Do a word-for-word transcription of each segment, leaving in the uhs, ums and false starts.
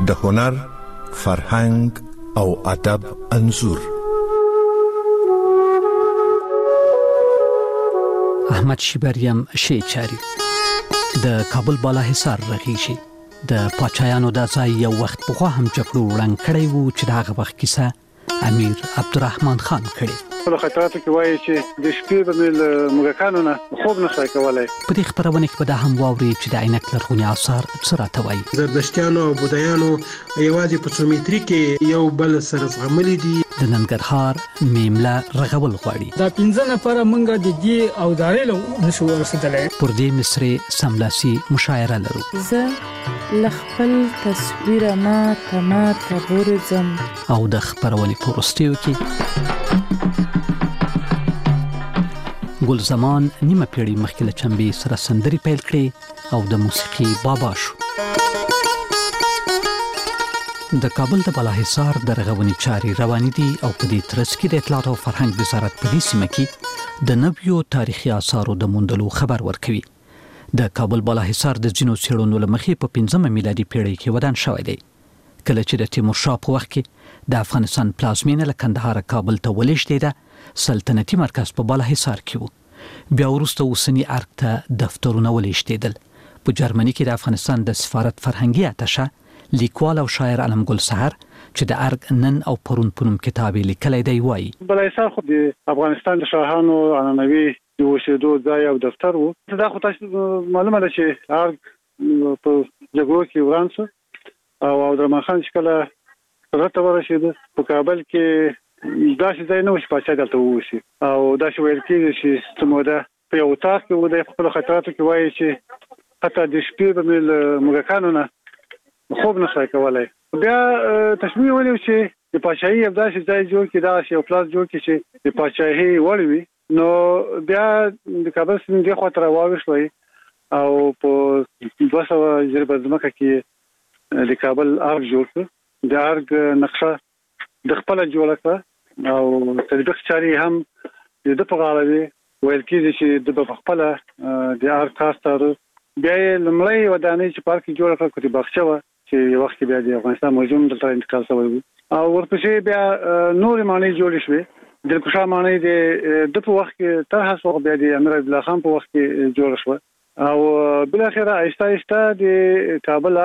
د هنر، فرهنګ او ادب انځور. احمد شیبریم شیچاری د کابل بالا حصار رغیږي. د پاچایانو د ځای یو وخت پخوا هم جګړو وړاند کړی وو چې د هغه وخت کیسه امیر عبدالرحمن خان کړی. په خاطراتو کې وایي چې د شپې به مې موږکانو نه خوب نه شوای کولی. په دې خپرونه کې به دا هم واوري چې د عینک لرغوني آثار څه راته وایي. زردشتیانو او بودایانو یوازې په څو متري کې یو بل سره زغملي دي. د ننګرهار میمله رغول غواړي. دا پنځه نفره مونږ د دې او دارې له نشو ورسېدلی. پر دې مصري سملاسي مشاعره لرو. زه لخپل تصویر ما تما تبورزم. او د خپرونې په وروستیو کې ګل زمان نیمه پیړۍ مخکې له چمبې سره سندرې پیل کړې او د موسیقي بابا شو. د کابل د بالا حصار د رغونې چارې روانې دي او په دې ترڅ کې د اطلاعات او فرهنګ وزارت په دې سیمه کې د نویو تاریخي آثارو د موندلو خبر ورکوي. د کابل بالا حصار د ځینو څېړنو له مخې په پنځمه میلادي پیړۍ کې ودان شوی دی. کله چې د تیمورشاه په وخت کې د افغانستان پلازمینه له کندهار کابل ته ولېږدېده، سلطنتي مرکز په بالا حصار کې و. بیا وروسته اوسني ارګ ته دفترونه ولېږدېدل. په جرمني کې د افغانستان د سفارت فرهنګي اتشه لیکوال او شاعر علمګل سحر چې د ارګ نن او پرون په نوم کتاب یې لیکلی دی وایي. بالا حصار خو د افغانستان د شاهانو عنعنوي د اوسېدو ځای او دفتر و. دا خو تاسو معلومه ده چې ارګ په جګړو کې وران شو او عبدالرحمن خان چې کله سرحد ته ورسېده په کابل کې داسې ځای نه و چې پاچا دلته واوسي او داسې ویل کېږي چې څه موده په یو اتاق کې و. د خپلو خاطراتو کې وایي چې حتی د شپې به مې له موږکانو نه خوب نه شوای کولی. بیا تصمیم ونیو چې د پاچاهي یو داسې ځای جوړ کړي، داسې یو پلاس جوړ کړي چې د پاچاهي وړ وي. نو بیا د کابل سیند دې خوا ته راواوښتوي او په دوه سوه جریبه ځمکه کې د کابل ارګ جوړ کړ. د ارګ نقشه د خپله جوړه کړه او تطبیق چارې هم د ده په غاړه وي. ویل کېږي چې د په خپله د ارګ کار ستاره. بیا یې لومړی ودانۍ چې پارک یې جوړه کړه کتیب باغچه وه چې یو وخت کې بیا د افغانستان موزیم دلته انتقال شوی و. او ورپسې بیا نورې ماڼۍ جوړې شوې. دلکوشا ماڼۍ د ده په وخت کې طرحه شوه، بیا د امیر عبدالله خان په وخت کې جوړه شوه او بالاخره آهسته آهسته د کابل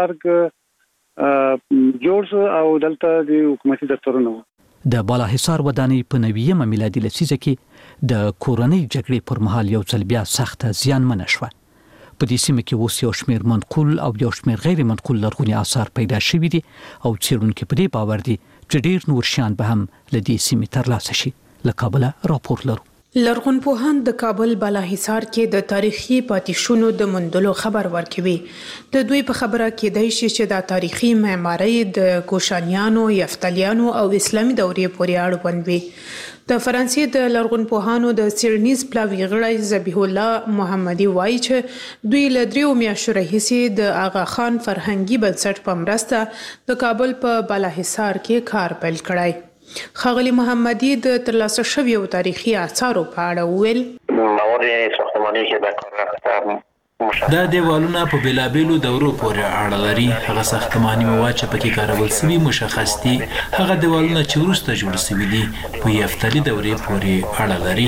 ارګ جوړ شو او دلته د حکومتي دفترونه وو. د بالا حصار ودانۍ په نویمه میلادي لسیزه کې د کورنۍ جګړې پر مهال یو ځل بیا سخته زیانمنه شوه. په دې سیمه کې اوس یو شمېر منقول او یو شمېر غیر منقول لرغوني آثار پیدا شوي دي او څېړونکي په دې باور دي چې ډېر نور شیان به هم له دې سیمې ترلاسه شي. له کابله راپور لرو. لرغونپوهان د کابل بالا حصار کې د تاریخي پاتې شونو د موندلو خبر ورکوي. د دوی په خبره کېدای شي چې د تاریخي معمارۍ د کوشانیانو، یفتلیانو او اسلامي دورې پورې اړوند وي. د فرانسې د لرغونپوهانو د څېړنیز پلاوي غړی ذبیح الله محمدي وایي چې دوی له دریو میاشتو راهیسې د آغا خان فرهنګي بنسټ په مرسته د کابل په بالا حصار کې کار پیل کړی. ښاغلي محمدي د ترلاسه شویو تاریخي آثارو په اړه وویل. مواد ساختماني چې د کار راځي دا دیوالونه په بیلابیلو دورو پورې اړه لري. هغه ساختماني مواد چې پکې کارول شوي مشخص دي. هغه دیوالونه چې وروسته جوړ شوي دي په یفتلي دورې پورې اړه لري.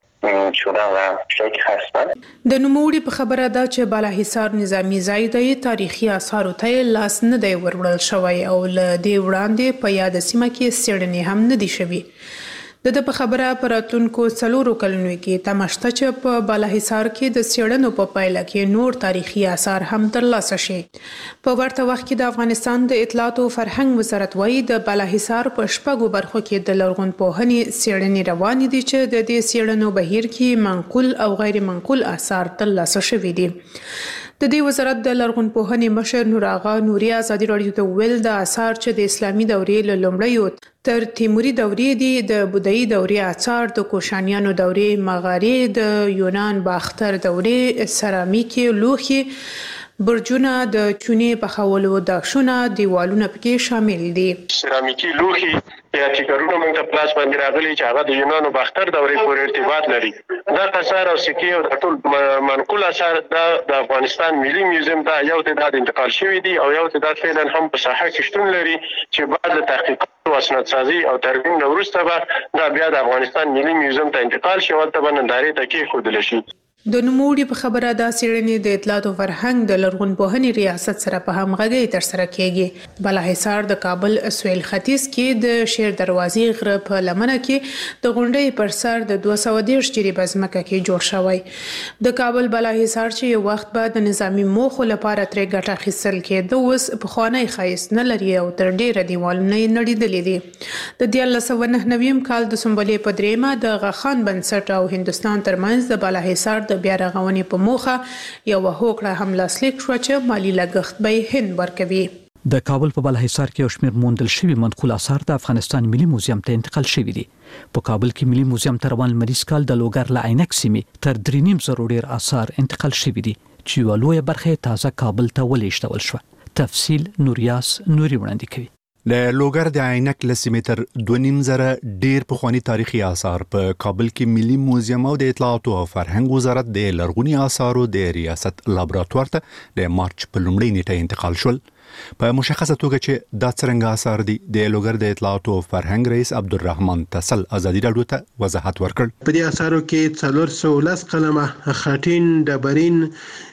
د نوموړي په خبره ده چې بالا حصار نظامي ځای دی. تاریخي آثارو ته لاس نه دی وروړل شوی او له دې وړاندې په یاده سیمه کې څېړنې هم نه دي شوي. د ده په خبره په راتلونکو څلورو کلونو کې تمه شته چې په بالا حصار کې د څېړنو په پایله کې نور تاریخي آثار هم ترلاسه شي. په ورته وخت کې د افغانستان د اطلاعات او فرهنګ وزارت وایي د بالا حصار په شپږو برخو کې د لرغونپوهنې څېړنې روانې دي چې د دې څېړنو بهیر کې منقول او غیر منقول آثار ترلاسه شوي دي. د دې وزارت د لرغونپوهنې مشر نور آغا نوري ازادي راډیو ته ویل د آثار چې د اسلامي دورې له لومړیو تر تیموري دورې دي، د بودایي دورې آثار، د کوشانیانو دورې مغارې، د یونان باختر دورې سرامیکي لوښي، برجونه د چونې پخولو داشونه دیوالونه پکې شامل دي. سرامیکي لوښي یا ټیکرونه موږ ته پلاس باندې راغلي چې هغه د یونانو باختر دورې پورې ارتباط لري. دا آثار او سکې او ټول منقول آثار د افغانستان ملي میوزیم ته یو تعداد انتقال شوي دي او یو تعداد فعلا هم په ساحه کې شتون لري چې بعد له تحقیقات او اسنادسازي او ترمیم نه وروسته به دا بیا د افغانستان ملي میوزیم ته انتقال شي او هلته به نندارې ته کېښودل شي. د نوموړي په خبره دا څېړنې د اطلاعات او فرهنګ د لرغونپوهنې ریاست سره په همغږۍ ترسره کیږي. بالاحصار د کابل سویل ختیځ کې د شیر دروازې غره په لمنه کې د غونډۍ پر سر د دوه سوه دېرش جریبه ځمکه کې جوړ شوی. د کابل بالاحصار چې یو وخت به د نظامي موخو لپاره ترې ګټه اخیستل کېده اوس پخوانی ښایست نه لري او تر ډېره دیوالونه یې نړېدلي دي. د دیارلس سوه نهه نوي کال د سنبلې په درېیمه د غاخان بنسټ او هندوستان ترمنځ د بالاحصار د بیا رغونې په موخه یوه هوکړه هم لاسلیک شوه چې مالي لګښت به یې هند ورکوي. د کابل په بالاحصار کې یو شمېر موندل شوي منقول آثار د افغانستان ملي موزیم ته انتقال شوي دي. په کابل کې ملي موزیم ته روان لمریز کال د لوګر له عینک سیمې تر درې نیم زرو ډېر آثار انتقال شوي دي چې یوه لویه برخه یې تازه کابل ته ولېږدول شوه. تفصیل نوریاس نوري وړاندې کوي. د لوګر د عینک له سیمې تر دوه نیم زره ډېر پخواني تاریخي آثار په کابل کې ملي موزیم او د اطلاعاتو او فرهنګ وزارت د لرغوني آثارو د ریاست لابراتوار ته د مارچ په لومړۍ نیټه انتقال شول. په مشخصه توګه چې دا څرنګه آثار دي د لوګر د اطلاعاتو او فرهنګ رئیس عبدالرحمن تسل ازادي راډیو ته وضاحت ورکړ. په دې آثارو کې څلور سوه او لس قلمه خاټین، ډبرین،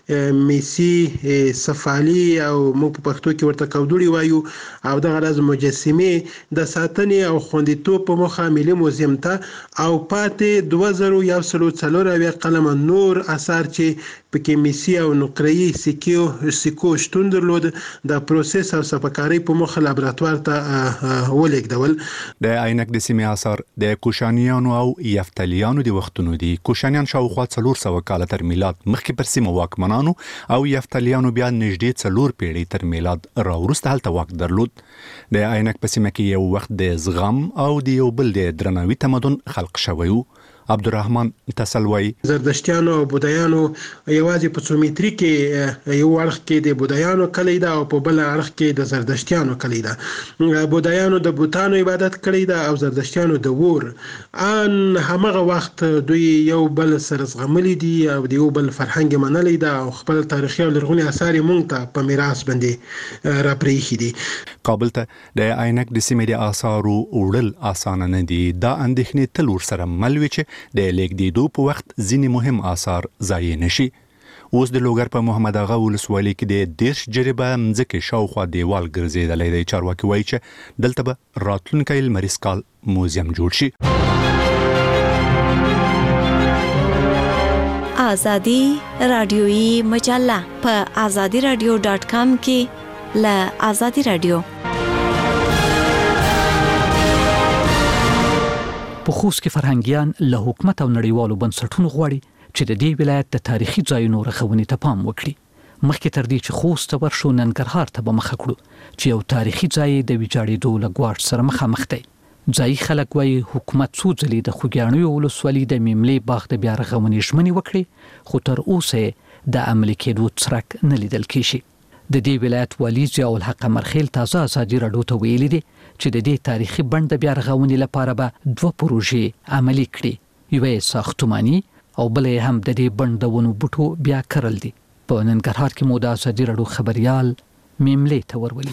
میسي، سفالي او موږ په پښتو کې ورته کودوړي وایو او دغه راز مجسمې د ساتنې او خوندیتوب په موخه ملي موزیم ته او پاتې دوه زره یو سل څلور اویا قلمه نور آثار چې پکې میسي او نقره‌يي سکو سکو شتون درلود د پروسس او سپکارۍ په موخه لابراتوار ته ولېږدول. د عینک د سیمې آثار د کوشانیانو او یفتلیانو د وختونو دي. کوشانیان شاوخوا څلور سوه کاله تر میلاد مخکې پر سیمه واکمنان او یفتلیانو بیا نږدې څلور پیړۍ تر میلاد راوروسته هلته واک درلود. د عینک په سیمه کې یو وخت د زغم او د یو بل د درناوي تمدن خلق شوی و. عبدالرحمن تسل وایي زردشتیانو او بودایانو یوازې په څومتري کې یو اړخ کې د بودایانو کلی ده او په بل اړخ کې د زردشتیانو کلی ده. بودایانو د بوتانو عبادت کړی ده او زردشتیانو د ور. ان همغه وخت دوی یو بل سره زغملي دي او د یو بل فرهنګ منلی ده او خپل تاریخي او لرغوني آثار مونږ ته په میراث باندې راپرېښي دي. کابل ته د عینک د سیمې د آثارو وړل اسانه نه دي. دا اندېښنې تل ورسره مل وي چې د لیږدېدو په وخت ځینې مهم آثار ضایع نشي. اوس د لوګر په محمد اغا ولسوالۍ کې د دېرش جریبه مځکې شاوخوا دیوال ګرځېدلی دی. چارواکي وایي چې دلته به راتلونکی لمریز کال موزیم جوړ شي. آزادي رادیویی مجله په آزادي رادیو ډاټ کام کې له آزادي رادیو په خوست کې فرهنګیان له حکومت او نړیوالو بنسټونو غواړي چې د دې ولایت د تاریخي ځایونو رغونې ته پام وکړي. مخکې تر دې چې خوست ته ورشو ننګرهار ته به مخه کړو چې یو تاریخي ځای د ویجاړېدو له ګواښ سره مخامخ دی. ځایي خلک وایي حکومت څو ځلې د خوږیاڼیو ولسوالۍ د میملې باغ د بیا رغونې ژمنې وکړې خو تر اوسه د عملي کېدو څرک نه لیدل کېږي. د دې ولایت والي ضیاء الحق مرخیل تازه ازادي راډیو ته ویلي دي چې د دې تاریخي بڼ د بیا رغونې لپاره به دوه پروژې عملي کړي. یوه یې ساختماني او بله یې هم د دې بڼ د ونو بوټو بیا کرل دي. په ننګرهار کې مو د ازادي راډیو خبریال میملې ته ورولي.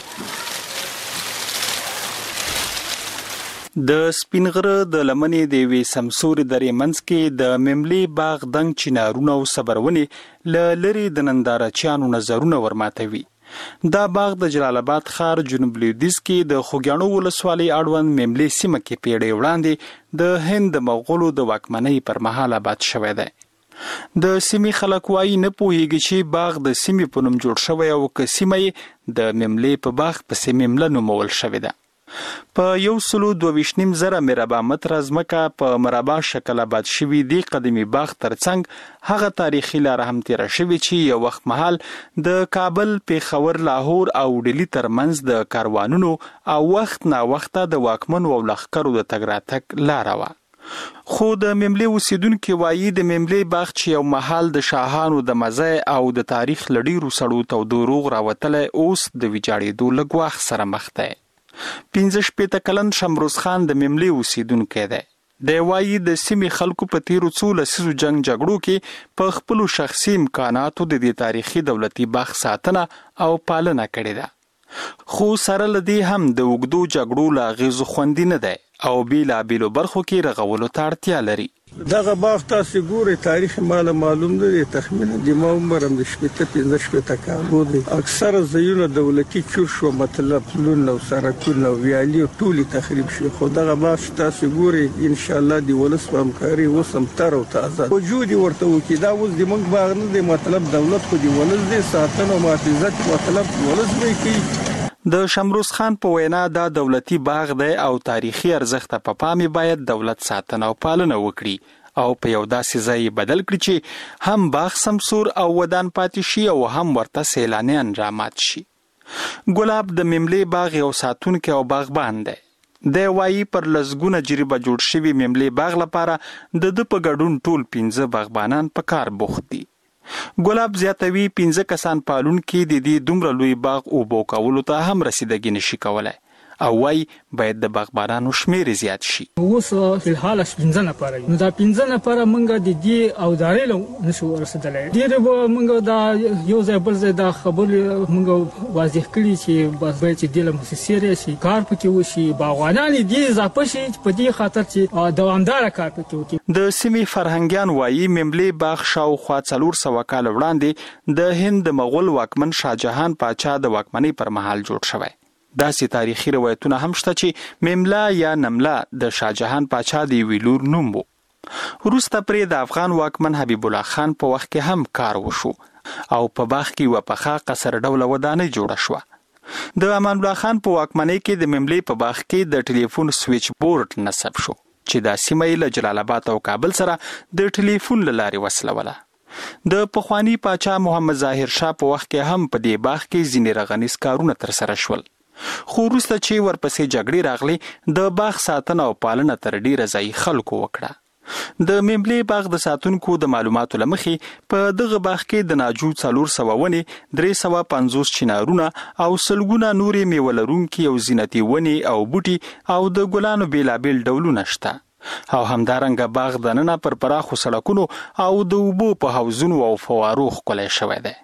د سپینغره د لمنې د وی سمسور درې منځ کې د میملې باغ دنګ چنارونه او صبرونې ل لري د نندارچیانو نظرونه ورماتوي. دا باغ د جلال آباد ښار جنوب لویدیځ کې د خوږیاڼو ولسوالۍ اړوند میملې سیمه کې پیړۍ وړاندې د هند مغولو د واکمنۍ پر مهال آباد شوی دی. د سیمې خلک وایي نه پوهیږي چې باغ د سیمې په نوم جوړ شوی او که سیمه یې د میملې په باغ پسې میمله نومول شوې ده. په یو سلو دوه ویشت نیم زره مربع متره ځمکه په مربع شکل آباد شوي دي قدیمي باغ ترڅنګ هغه تاریخي لاره هم تیره شوې چې یو وخت مهال د کابل، پیښور، لاهور او ډیلي ترمنځ د کاروانونو او وخت نا وخته د واکمنو او لښکرو د تګ راتګ لاره وه. خو د مملې اوسیدونکو وایي د مملې باغ چې یو محل د شاهانو د مزه او د تاریخ لړیرو سړو تو دروغ راوتل اوس د ویجاړېدو لګواخ سره مخ دی. پنځه شپېته کلن شمروز خان د مملې اوسیدونکی دی. د وایي د سیمې خلکو په تیرو څو لسیزو جنگ جګړو کې په خپل شخصي امکاناتو د دې تاریخي دولتي باغ ساتنه او پالنه کړې ده. خو سره لدی هم د وګدو جګړو لا غیزو خوندې نه دی او بیلا بیلو برخو کې رغولو ته اړتیا لري. دغه باغ تاسو ګورئ تاریخ مال معلوم دی تخمینه د ما عمر هم د شپږ پنځه شپږ کال دی. اکثره ځایونه دولتي چور شو مطلب لون او سرکونه ویالي ټولي تخریب شو. خو دغه باغ تاسو ګورئ ان شاء الله دی ولس په همکاري وسم تر او تازه وجود ورته وکي. دا اوس د موږ باغ نه دی مطلب دولت خو دی ولس دی ساتنه او محافظت مطلب ولس به کوي. د شمروز خان په وینا دا دولتي باغ دی او تاریخي ارزښت په پا پامي باید دولت ساتنه او پالنه وکړي او په یو داسې ځای بدل کړي چې هم باغ سمسور او ودان پاتې شي او هم ورته سیلانیان رامات شي. ګلاب د مملې باغ یو ساتونکی او باغبان دی. د وایي پر لزګونه جریبه جوړ شوی مملې باغ لپاره د د په ګډون ټول پنځه باغبانان په کار بوخت دي. ګلاب زیاتوي پنځه کسان پالون کې د دې دومره لوی باغ او بو کولو ته هم رسیدګي نشي کولای او وای باید د باغبانانو شمیر زیات شي. اوس په حال پنځه نفر نو دا پنځه نفر مونږ د دې او دارې له نشو ورسېدلای. ډیر به مونږ دا یو ځای بل ځای دا خبر مونږ واضح کړی چې بس به چې د مؤسسې شي کار پکې وشي باغوانان دې اضافه شي په دې خاطر چې دوامدار کار پکې وکړي. د سیمې فرهنګیان وایي مملې باغ شاوخوا څلور سوه کال وړاندې د هند مغول واکمن شاهجهان پاچا د واکمنۍ پر مهال جوړ شوی. داسې تاریخي روایتونه هم شته چې مملا یا نملا د شاهجهان پاچا دی ویلور نوم وو. وروسته پرې د افغان واکمن حبیب الله خان په وخت کې هم کار وشو او په باغ کې و پخا قصر ډوله ودانۍ جوړه شوه. د امان الله خان په واکمنۍ کې د مملې په باغ کې د ټلیفون سویچ بورډ نصب شو چې د سیمې له جلال آباد او کابل سره د ټلیفون لارې وصلوله. د پخوانی پاچا محمد ظاهر شاه په وخت کې هم په دې باغ کې ځینې رغنیز کارونه تر سره شول. خو وروسته چې ورپسې جګړې راغلې د باغ ساتنه او پالنه تر ډیره ځای خلکو وکړه. د مملې باغ د ساتونکو د معلوماتو لمخې په دغه باغ کې د ناجو څلور سوه ونې درې سوه پنځوس چنارونه او سلګونه نورې میوه لرونکي او زینتي ونې او بوټي او د ګلانو بیلابیل ډولونه شته او همدارنګه باغ دننه پر پراخو سړکونو او د اوبو په حوضونو او فوارو ښکلی شوی دی.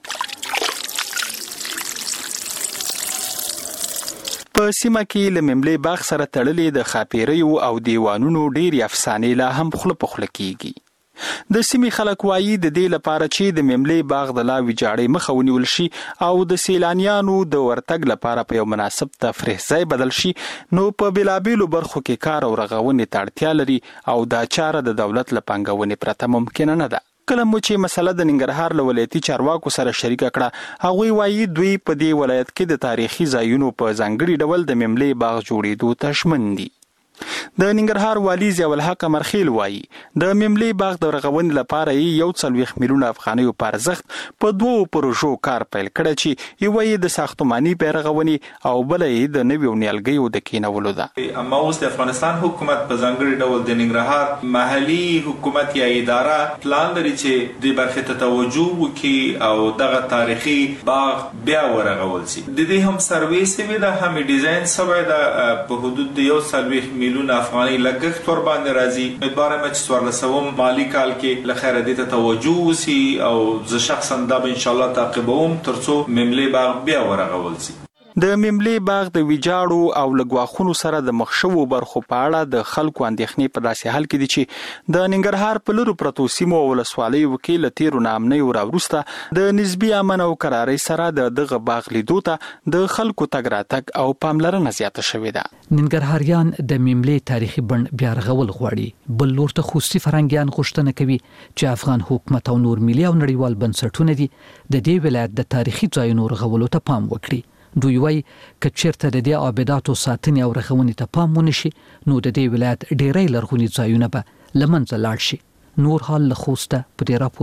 په سیمه کې له مملې باغ سره تړلې د خاپیریو او دیوانونو ډېرې افسانې لا هم خوله په خوله کېږي. د سیمې خلک وایي د دې لپاره چې د مملې باغ د لا ویجاړۍ مخه ونیول شي او د سیلانیانو د ورتګ لپاره په یو مناسب تفریح ځای بدل شي نو په بېلابېلو برخو کې کار او رغونې ته اړتیا لري او دا چاره د دولت له پانګونې پرته ممکنه نه ده. کله مو چې مسله د ننګرهار له ولایتي چارواکو سره شریکه کړه هغوی وایي دوی په دې ولایت کې د تاریخي ځایونو په ځانګړي ډول د مملې باغ جوړېدو ته ژمن دي. د ننګرهار والي ضیاء الحق مرخیل وایي د مملې باغ د رغونې لپاره یو څلوېښت میلیونه افغانیو په ارزښت په دوو پروژو کار پیل کړی چې یوه یې د ساختماني بیرغونې او بله یې د نویو نیالګیو د کینولو ده. اما اوس د افغانستان حکومت په ځانګړي ډول د ننګرهار محلي حکومت یا اداره پلان لري چې د برخې ته توجه وکړي او دغه تاریخي باغ بیا ورغول شي. د دې هم سروې سوي ده هم ډیزاین سوی ده په حدود د یو څلوېښت میلیون افغاني لګښت ور باندې راځي. امیدوارم چې څوارلسم مالي کال کې له خیره دې ته توجه وشي او زه شخصا دا به ان شاء الله تعقیبوم ترڅو مملې باغ بیا ورغول شي. د مملې باغ د ویجاړو او لګواخونو سره د مخ شوو برخو په اړه د خلکو اندېښنې په داسې حال کې دي چې د ننګرهار په لرو پرتو سیمو او ولسوالیو کې له تیرو نامنیو راوروسته د نسبي امن او قرارۍ سره د دغه باغ لیدو ته د خلکو تګ راتګ او پاملرنه زیاته شوې ده. ننګرهاریان د مملې تاریخي بڼ بیا رغول غواړي. بل لور ته خوستي فرهنګیان غوښتنه کوي چې افغان حکومت او نور ملي او نړیوال بنسټونه دي د دې ولایت د تاریخي ځایونو رغولو ته پام وکړي. دوی وایي که چیرته د دې آباداتو ساتنې او رغونې ته پام ونشي نو د دې ولایت ډېری لرغوني ځایونه به له منځه لاړ شي. نور حال له خوسته په دې راپور کې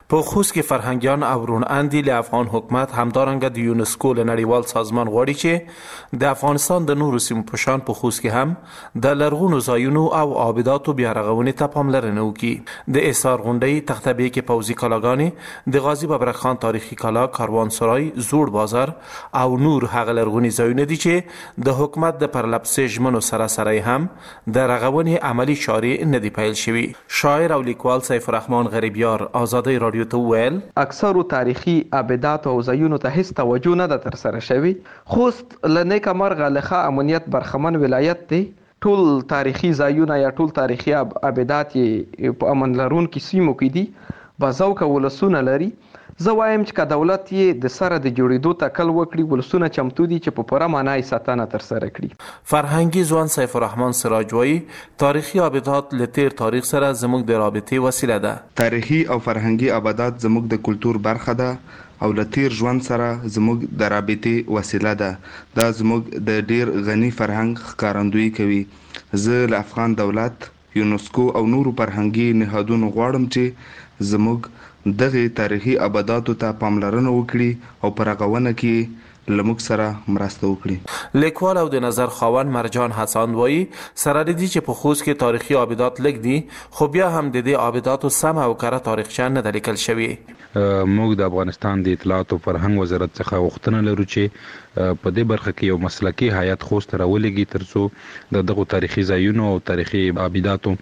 په خوست کې فرهنګیان او رون اندي له افغان حکومت همدارنګه د یونسکو له نړیوال سازمان غواړي چې د افغانستان د نورو سیمو په شان په خوست کې هم د لرغونو ځایونو او آبداتو بیا رغونې ته پاملرنه وکړي. د ایثار غونډې تختبې کې پوځي کلاګانې د غازی ببرک خان تاریخي کلا، کاروانسرای، زوړ بازار او نور هغه لرغوني ځایونه دي چې د حکومت د پرلپسې ژمنو سره سره هم د رغونې عملی چارې نه دي پیل شوي. شاعر او لیکوال سیف الرحمن غریبیار آزادۍ رادیو ته وویل اکثرو تاریخي آبدات او ځایونو ته هیڅ توجه نه ده ترسره شوې. خوست له نیکه مرغه له ښه امنیت برخمن ولایت دی. ټول تاریخي ځایونه یا ټول تاریخي آبدات یې په امن لرونکو سیمو کې دي. بازوکه ولسونه لري. زه وایم چې که دولت یې د سره د جوړېدو تکل وکړي، ولسونه چمتو دي چې په پوره معنا یې ساتنه ترسره کړي. فرهنګي ځوان سیف الرحمن سراج وایي تاریخي آبدات له تیر تاریخ سره زموږ د رابطې وسیله ده. تاریخي او فرهنګي آبدات زموږ د کلتور برخه ده او له تیر ژوند سره زموږ د رابطې وسیله ده. دا زموږ د ډیر غني فرهنګ ښکارندویي کوي. زه له افغان دولت، یونسکو او نورو فرهنګي نهادونو غواړم چې زموږ دغه تاریخي آباداتو ته پاملرنه وکړي او پر رغونه کې لمک سره مرسته وکړي. لیکوال او د نظر خاوند مرجان حسن وایي سره دي چې په خوست کې تاریخي آبادات لږ دي، خو بیا هم د دې آباداتو سم او کره تاریخچه نه ده لیکل شوې. موږ د افغانستان د اطلاعات او فرهنګ وزارت څخه غوښتنه لرو چې په دې برخه کې یو مسلکي هیئت خوست راولېږي ترڅو د دغه تاریخي ځایونو او تاریخي آباداتو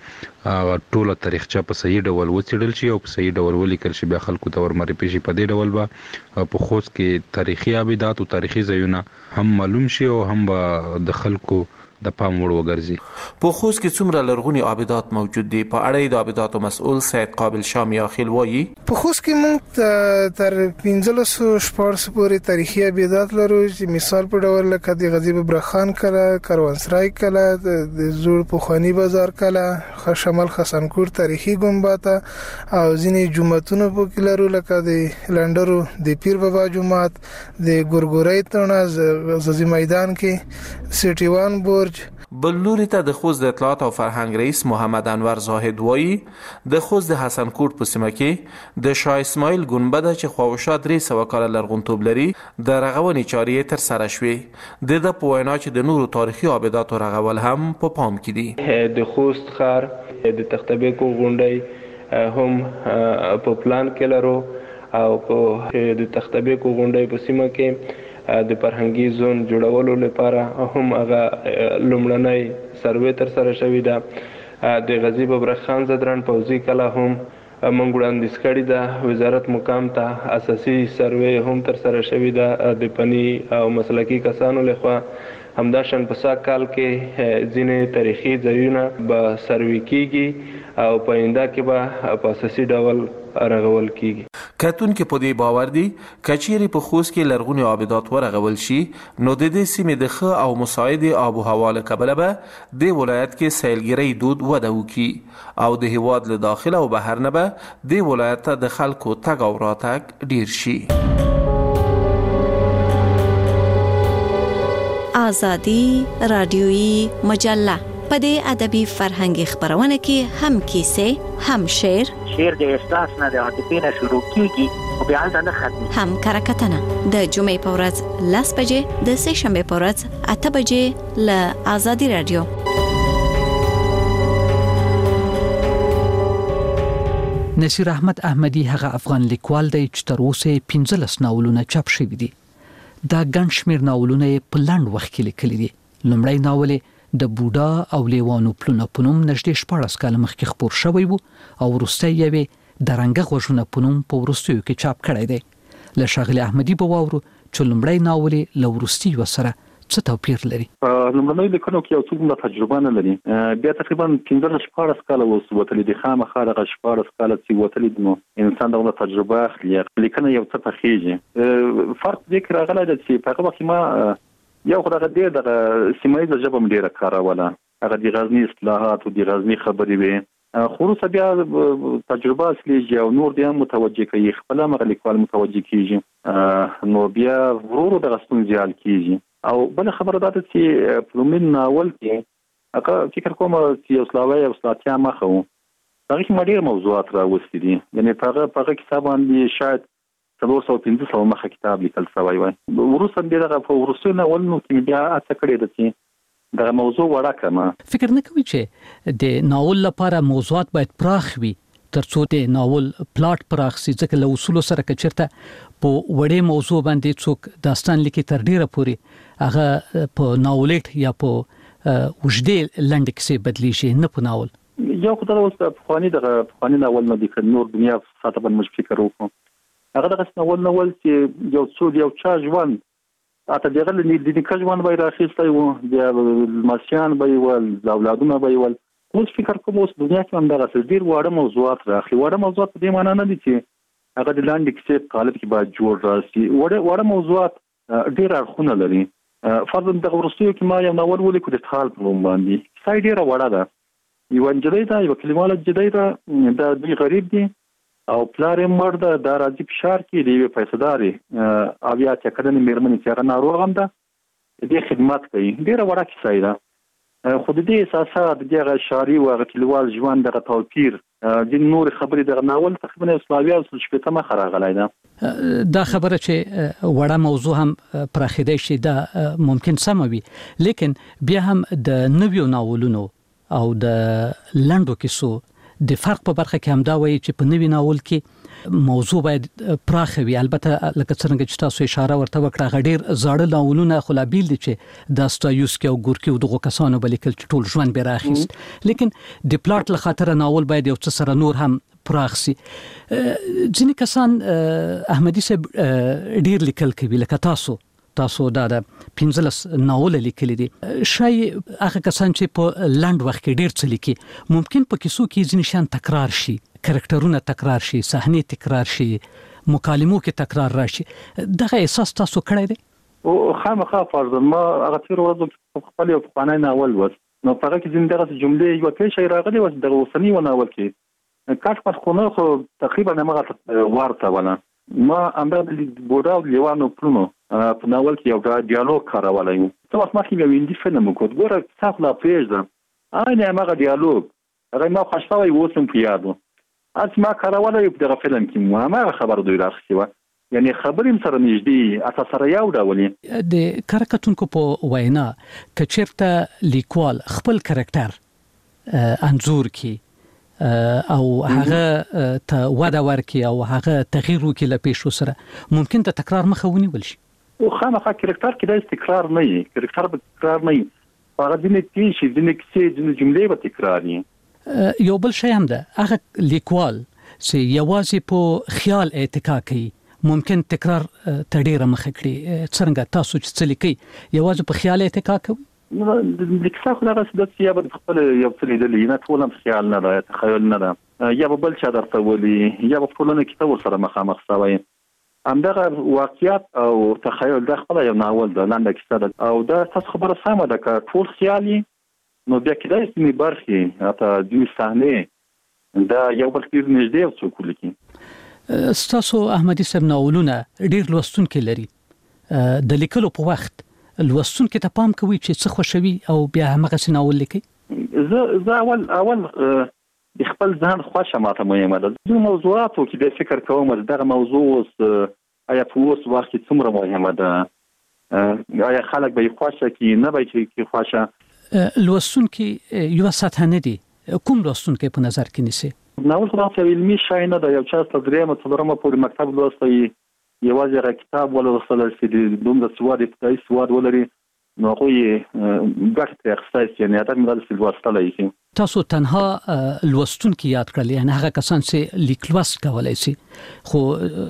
ټوله تاریخچه په صحیح ډول وڅېړل شي او په صحیح ډول ولیکل شي. بیا خلکو ته ورمعرفي شي. په دې ډول به په خوست کې تاریخي آبادات او تاریخي ځایونه هم معلوم شي او هم به د خلکو د پام وړ وګرځي. په خوست کې څومره لرغوني آبادات موجود دي؟ په اړه د آباداتو مسؤل سید قابل شاه میاخیل وایي په خوست کې موږ تر پنځلس شپاړس پورې تاریخي آبادات لرو چې مثال په ډول لکه د غازی ببرک خان کلا، کاروانسرای کلا، د زوړ پخوانی بازار کلا، شمال خسنکور تاریخي ګمبد او ځینې جوماتونه په کې لرو لکه د لندرو د پیر بابا جومات، د ګورګورای تڼه ززي میدان کې، سټي وان بور. بل لوري ته د خوست د اطلاعات او فرهنګ رئیس محمد انور زاهد وایي د خوست د حسن کوټ په سیمه کې د شاه اسماعیل ګنبده چې خواوشا درې سوه کاله لرغونتوب لري د رغونې چارې ترسره شوې. د ده په وینا چې د نورو تاریخي آباداتو رغول هم په پام کې دي. د خوست ښار د تختبیکو غونډۍ هم په پلان کې لرو او په د تختبیکو غونډۍ په سیمه کې د فرهنګي زون جوړولو لپاره هم هغه لومړنۍ سروې ترسره شوې ده. د غازی ببرک خان زدران پوځي کلا هم موږ وړاندیز کړې ده. وزارت مقام ته اساسي سروې هم ترسره شوې ده د فني او مسلکي کسانو لخوا. همداشان په سږ کال کې ځینې تاریخي ځایونه به سروې کیږي او په آینده کې به په اساسي ډول رغول کیږي. کتونکي په دې باور دي کچېرې په خوست کې لرغوني آبادات ورغول شي نو د دې سیمې د ښه او مساعد آب و هوا له کبله به د ولایت کې سیلګرۍ دود وده وکړي او د هیواد له داخل او بهر نه به د ولایت ته د خلکو تګ او راتګ ډیر شي. آزادی رادیویی مجله په دې ادبي فرهنګي خبرونه کې هم کیسې، هم شعر، شعر د احساس نه د عاطفې نه شروع کیږي او بیا هلته نه ختمي، هم کرکټنه د جمعې په ورځ لس بجې، د سه شنبې په ورځ اته بجې له آزادي رادیو. نصیر احمد احمدی هغه افغان لیکوال دی چې تر اوسه پنځلس ناولونه چاپ شوي دي. دا ګڼ شمېر ناولونه په لنډ وخت کې لیکلي دي. لومړی ناول د بوډا او لیوانو پلونه په نوم نږدې شپاړس کاله مخکې خپور شوی و او وروستی یې د رنګه غوږونه په نوم په وروستیو کې چاپ کړی دی. له ښاغلي احمدي به واورو چې لومړی ناول یې له وروستیو سره څه توپیر لري. لومړنیو لیکنو کې یو څومره تجربه نه لري. بیا تقریبا پنځلس شپاړس کاله اوس وتلي دي. خامخا دغه شپاړس کاله چې وتلي دي نو انسان دغه تجربه اخلي. لیکنه یو څه پخېږي. فرق دې کې راغلی دی چې په هغه وخت ما یو خو دغه ډېر دغه سیمه ییزه ژبه م ډېره کاروله. هغه د غزني اصطلاحات او د غزني خبرې وې. خو وروسته بیا تجربه اصلېږي او نور دې هم متوجه کوي. خپل هم هغه لیکوال متوجه کېږي نو بیا ورو ورو دغه ستونزې حل کېږي. او بل خبره دا ده چې په لومړي ناول کې هغه فکر کوم چې یو سلاوی او سلاتیا مخه و هغه کې مډیر موضوعات راوستي دي یعنی هغه هغه کتاب باندې شاید څلور سوه پنځه سوه مخه کتاب لیکل شوی وای ورسره دغه په ورسره نو نو کې بیا اڅ کړی د چې دا موضوع وړه کما فکر نه کوي چې د ناول لپاره موضوعات باید پراخ وي ترڅو د ناول پلاټ پراخ سي ځکه له اصول سره کچرته په وړې موضوع باندې څوک داستان لیکي تر ډیره پوري هغه په ناولټ یا په وجدې لنډ کیسې بدلی شي نه په ناول یو خدای اوس په خواني دغه خواني ناول نه د نور دنیا ساته باندې مش فکر وکړو هغه دغه ناول ناول چې یو څو یو چا ژوند اته دغه د دې د ژوند به راخېستای وو د ماسیان به ول اولادونه به ول اوس فکر کوم اوس دنیا کې هم دغه ډیر وړه موضوعات راخلي وړه موضوعات په دې معنی نه دي چې هغه د لاندې کیسې قالب کې باید جوړ راسي وړه وړه موضوعات ډیر اړخونه لري فرض د ورستیو کې ما یو ناول ولیکو د ټال په نوم باندې کیسه ډیره وړه ده یو انجلۍ ده یو کلیماله جدي ده د دوی غریب دي او پلار یې مړ ده د راځي په شهر کې دی یو پیسېداري او یا چې کډنې مېرمنې چې هغه ناروغ هم ده دې خدمت کوي ډیره وړه کیسه ده خو د دې اساسات دغه شاری او غټلوال ژوند دغه توپیر د نور خبرې دغه ناول تقریبا اسلامي او شپته مخ راغلی ده دا خبره چې وړه موضوع هم پراخېدای شي دا ممکن سم وي لیکن بیا هم د نویو ناولونو او د لنډو کیسو د فرق په برخه کې هم دا وایي چې په نوی ناول کې موضوع باید پراخ وي البته لکه څنګه چې تاسو اشاره ورته وکړه غډیر زاړه ناولونه خلابیل دي چې داستایوسکی او ګورکی او دغه کسانو بلیکل چې ټول ژوند به راخیست لیکن د پلاټ له خاطر ناول باید یو څه سره نور هم پراخ سي ځینې کسان احمدي صاحب ډیر لیکل کوي لکه تاسو تاسو دا د پنځلس ناول لیکلي دي شای هغه کسان چې په لنډ وخت کې ډیر څه لیکي ممکن په کیسو کې ځینې شان تکرار شي کریکټرونه تکرار شي صحنې تکرار شي مکالمو کې تکرار راشي دغه احساس تاسو کړی دی او خامخا فرض ما هغه تیر ورځ په خپل یو خانه ناول وس نو په هغه کې ځینې دغه جملې یو کې شي راغلي وس د اوسنی و ناول کې کاټ په خونه خو تقریبا هغه ورته ولا ما امر د بوډا او لیوانو پلونو په ناول کې یو ډیالوګ کارولای وو ته اوس ما کې یو اندی فلم وکړ ګوره تاسو لا پېژنه اې نه هغه ډیالوګ هغه ما خوښاوي وسم په یادو اته ما کارولای په دغه فلم کې مو ما خبر دوی راخسي و یعنی خبرې سره نږدې اساس سره یو ډولې د کارکاتونکو په وینا کچرته لیکوال خپل کریکټر انزور کې او هغه ته ودا ورکی او هغه تغییر وکي له پیښو سره ممکن ته تکرار مخاوني ولشي او خامخا کریکټر کې د تکرار نه وي کریکټر به تکرار نه وي هغه د نه تیشي د نه کیسې د جملې به تکرار وي یو بل شی هم ده هغه لیکوال چې یوازې په خیال اتکا کوي ممکن تکرار تډیره مخ کړي څنګه تاسو چې څه لیکي یوازې په خیال اتکا کوي نو د لیکسا خو هغه څه چې یا به خپل یو څه لیدل نه ټول هم خیال نه ده تخیل نه ده یا به بل چا درته ولي یا به ټولنه کې تور سره مخامخ شوی همدغه واقعیت او تخیل د خپل یو ناول د لاندې کیسه ده او دا تاسو خبره سمه ده که ټول خیالي نو بیا کېدای شي مې برخي اته دوی صحنه دا یو بل کې نږدې او څوک لیکي تاسو احمدي صاحب ناولونه ډیر لوستونکي لري د لیکلو په وخت لوستونکو ته پام کوي چې څه خوشوي او بیا هغه سناول لیکي زه زه اول اول د خپل ځان خوښه ماته مهمه ده د موضوعاتو کې د فکر کوم دغه موضوع آیا په اوس وخت کې څومره مهمه ده آیا خلک به خوښه کې نه به کې خوښه لوستونکو یو ساته نه دي کوم لوستونکو په نظر کې نیسي ناول خو د علمي شای نه ده یو چا ستدریمه څلورمه پورې مکتب لوستي یوازې هغه کتاب ولوستل چې د دومره سواد ابتدایي سواد ولري نو خو یې ګټه اخیستای یعنی دا مې د لوستلای شي تاسو تنها لوستونکي یاد کړل یعنی هغه کسان چې لیکلوس کولای شي خو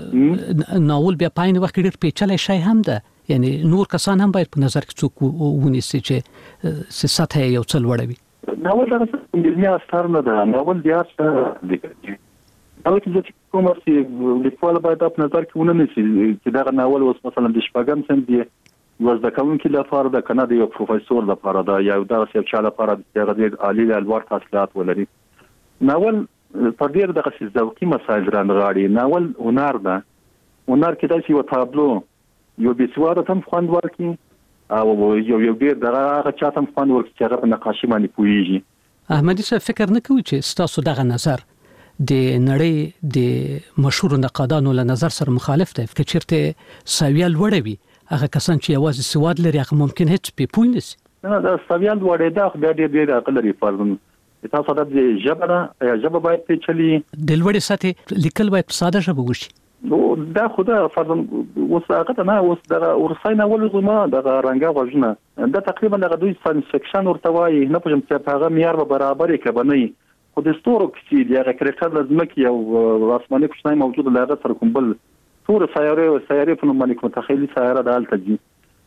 ناول بیا پاین وخت ډیر پیچلې شي هم ده یعنی نور کسان هم باید په نظر کې څوک ونیسي چې سطح یو څل وړوي ناول دا انګلیسي اثر نه ده ناول بیا څه لیکي او چې کوم چې لیکوال باید په نظر کې ونه نیسي چې دا ناول اوس مثلا د شپږم سم دی وز د کوونکی لپاره د کنه د یو پروفیسور لپاره دا یو درس یو چا لپاره د غیر عالی الوار تحصیلات ولري ناول په ډیر دغه ذوقي مسایل رانغاړي ناول هنر ده هنر کې د یو تابلو یو بيسواره تم خوند ورکي او یو یو ډیر دغه چا تم خوند ورکي چې هغه په نقاشي باندې پويږي احمدي صاحب فکر نه کوي چې ستاسو دغه نظر د نړۍ د مشهور نقادانو له نظر سره مخالف دی چې چیرته سویل وړوي هغه کسان چې یوازې سواد لري هغه ممکن هیڅ په پوی نشي نه دا سویل وړي دا خو ډېر ډېر عقل لري فرض تاسو د جبره یا جبه باید په چلی د لوړې سطح لیکل باید ساده ژبه وشي نو دا خو دا فرض اوس هغه نه اوس د ورساینه ولزما د رنګه غوښنه دا تقریبا د دوی ساينس فکشن ورته وایي نه پوهم چې هغه معیار به برابرې کبني خو د ستورو کې دی هغه کرکټر لازم کې یو آسماني کوچنی موجود لاره سره کوم بل ستوره سیاره سیاره په نوم باندې متخیلي سیاره د الته دي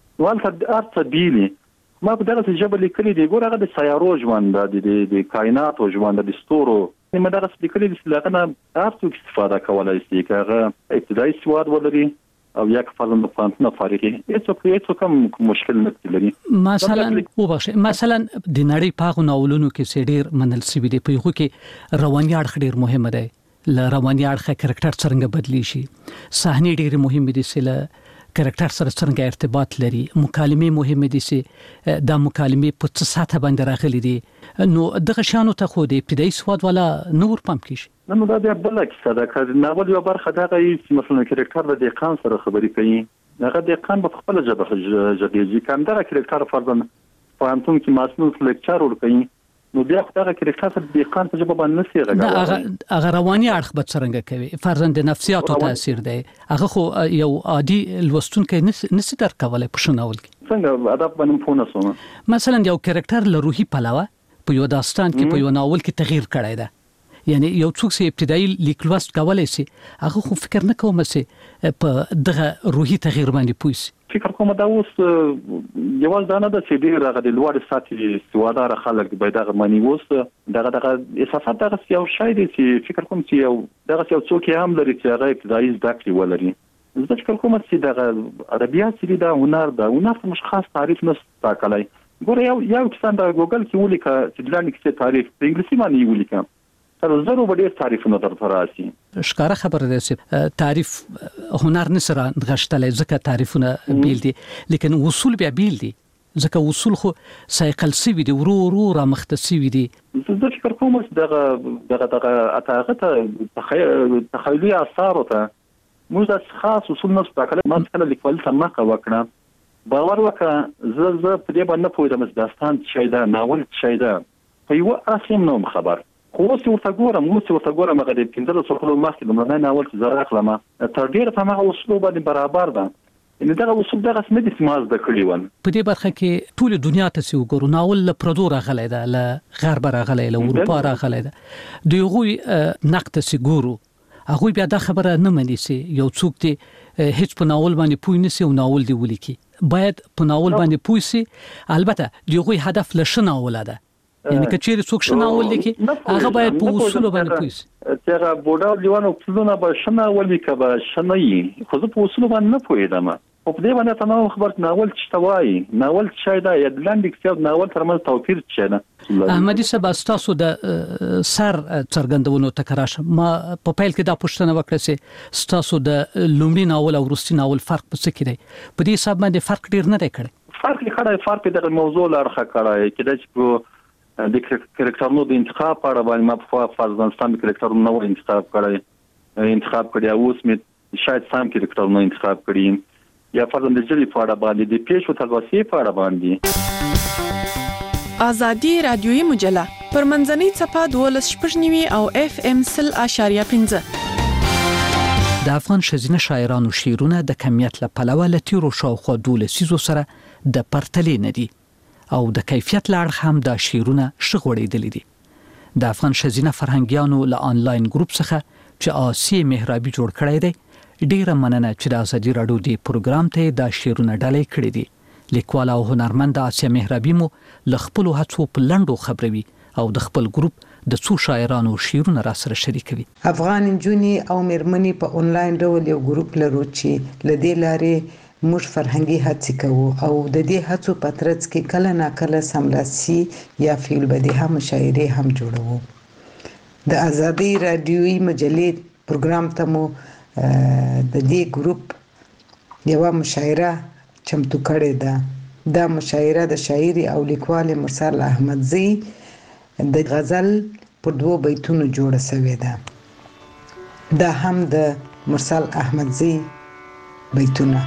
والته ارته بیلی ما په دغه جبل لیکلي دی ګور هغه د سیارو ژوند د د کائنات او ژوند د ستورو نو دا څه لیکلي دي چې هغه ارته استفاده کولای شي هغه ابتدایي سواد ولري او یک فلن فانتنا فارغي هیڅ هیڅ کوم مشکل نه لري مثلا وبخښه مثلا د نړۍ په ناولونو کې سډیر منل سی وي په یو کې رواني اړخ ډیر مهم دی ل رواني اړخ کرکټر څنګه بدلی شي صحنه ډیر مهم دي چې کرکټر سره څنګه ارتباط لري مکالمه مهمه دي چې دا مکالمه په څه ساته باندې راغلي دي نو دغه شانو ته خو د ابتدایي سواد ولا نور پم کیږي نو دا بیا بل کیسه ده چې ناول یو برخه دغه مثلا کرکټر د دقان سره خبرې کوي هغه دقان په خپل ژبه ژبه کم دغه کرکټر فرضاً فهمتون کې مسنون لیکچر ور کوي نو بیا دغه کرکټر د دقان په ژبه باندې نسی راغلی هغه رواني اړخ به څنګه کوي فرضاً د نفسیاتو تاثیر دی هغه خو یو عادي لوستونکو نسی در کولای په شناول کې څنګه ادب باندې پونه سونه مثلا یو کرکټر له روحي پلاوه په یو داستان کې په یو ناول کې تغییر کړی دی یعنی یو څوک چې ابتدایي لیکلوست کولای شي هغه خو فکر نه کوم چې په دغه روحي تغییر باندې پوي فکر کوم دا اوس یوال دا نه د چې ډیر هغه د لوړ ساتي سوادار خلک به دغه معنی اوس دغه دغه احساسات دغه یو شای دي چې فکر کوم چې یو دغه یو څوک هم لري چې هغه ابتدایي زده کړې ولري زه فکر کوم چې دغه ادبیات چې دا هنر دا هنر مش خاص تعریف نه تاکلای ګوره یو یو څنګه د ګوګل کې ولیکه چې دلته کې تعریف په انګلیسي باندې ولیکه تر زرو باندې تعریف نه درته راسي ښکارا خبره ده چې تعریف هنر نسره غشتلې ځکه تعریفونه بیل دي لیکن اصول بیا بیل دي ځکه اصول خو سایکل سی وی دي ورو ورو را مختصي وي دي زه فکر کوم چې دغه دغه دغه اتاغه تخیلي اثار ته موږ د خاص اصول نه ستاکل ما څنګه لیکل تم نه وکړه باور وکړه زه زه په دې باندې پوهیدم چې داستان څه ده ناول څه ده په یو اصل نوم خبر خو اوس ورته ګورم اوس ورته ګورم هغه د پنځه سوکلو مخکې د مړنۍ ناول چې زه راخلم تر ډېره په هغه اصول باندې برابر ده ان دغه اصول دغه سم دي سماز د کړی ون په دې برخه کې ټول دنیا ته سی وګورو ناول له پردو راغلی ده له غرب راغلی له اروپا راغلی ده دوی نقد سی ګورو هغه بیا دا خبره نه مني چې یو څوک دی هیڅ په ناول باندې پوی نه سي او ناول دی ولیکي باید په ناول باندې پوی سي البته دوی هدف لشنه ولاده یعنی کچېر څوک شناول لیکي هغه باید په اصول باندې پوي چې هغه بوډا لیوانو څلونه به شناول لیکه به شنایي خو زه په اصول باندې نه پوهیدم په دې باندې تمام خبر ناول څه وایي ناول څه دا یا لاندې کې ناول ترمن توپیر څه نه احمدي صاحب تاسو د سر څرګندونو تکراشه ما په پیل کې دا پوښتنه وکړه چې تاسو د لومړي ناول او وروستي ناول فرق څه کې دی په دې حساب باندې فرق ډیر نه دی کړی فرق لري فرق د موضوع لارخه کړای کې چې د کرکټرونو د انتخاب په اړه باندې ما په افغانستان د کرکټرونو نو انتخاب کړی انتخاب کړی اوس مې شاید سم کرکټرونو انتخاب کړی یا فرضاً د جری په اړه باندې د پیښو تلوسې په اړه باندې ازادي رادیوي مجله پر منځنۍ صفه دولس شپږنیوي او اف ام سل اشاریه پنځه د افغان شزینه شاعرانو شعرونه د کمیت له پلوه لتیرو شاوخوا دولسیزو سره د پرتلې نه دي او د کیفیت لړ هم د شیرونه شغوړېدلې دي د افغان شزینه فرهنګیانو له انلاین ګروپ څخه چې آسی مهرابي جوړ کړی دی ډیره مننه چې د ازادي راډیو دی پروګرام ته د شیرونه ډالۍ کړې دي لیکوال او هنرمند آسی مهرابي مو ل خپل هڅو په لندو خبروي او د خپل ګروپ د څو شاعرانو شیرونه را سره شریکوي افغان جونی او مېرمنې په انلاین ډول یو ګروپ لرو چې ل دې لارې موږ فرهنګي هڅې کوو او د دې هڅو په ترڅ کې کله نا کله سملاسي یا فعل بدیهه مشاعرې هم جوړوو د ازادي رادیوي مجلې پروګرام ته مو د دې ګروپ یو مشاعره چمتو کړې ده دا مشاعره د شاعر او لیکوال مرسل احمدزی د غزل په دوو بیتونو جوړه شوې ده. دا هم د مرسل احمدزی بیتونه.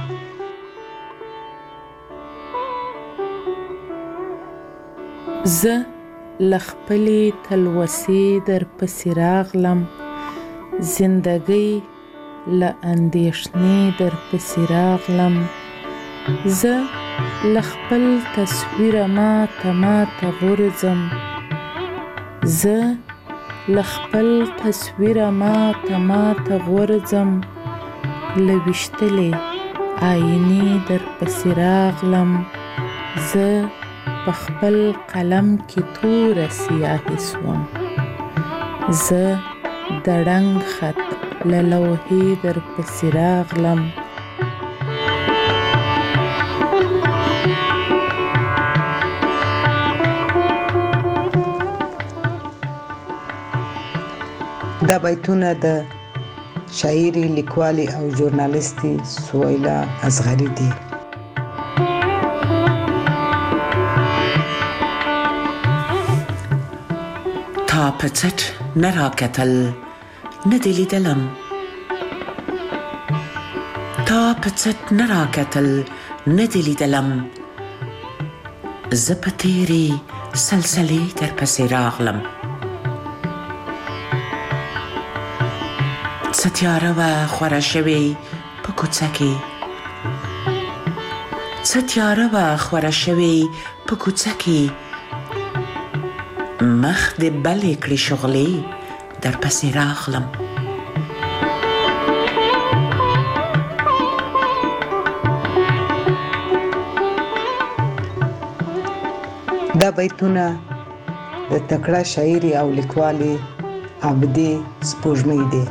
زه لخپلې تلوسې در پسې راغلم، زندګۍ له اندېښنې در پسې راغلم. زه لخپل تصویره ماته ماته غورځم، زه لخپل تصویره ماته ماته غورځم. له ویشتلې آینې در پسې راغلم، زه په خپل قلم کې توره سیاهي سوم. زه د ړنګ خط له لوحې در پسې راغلم. دا بیتونه د شاعري، لیکوالي او ژورنالیستي سویلا اصغري دي. تا په څټ نه راکتل نه دې لیدلم، تا په څټ نه راکتل نه دې لیدلم. زه په تیرې سلسلې در پسې راغلم. څه تیاره وه خوره شوې په کوڅه کې، څه تیاره وه خوره شوې په کوڅه کې. مخ دې بلې کړې شغلې در پسې راغلم. دا بیتونه د تکړه شاعري او لیکوالي عابدې سپوږمۍ دي.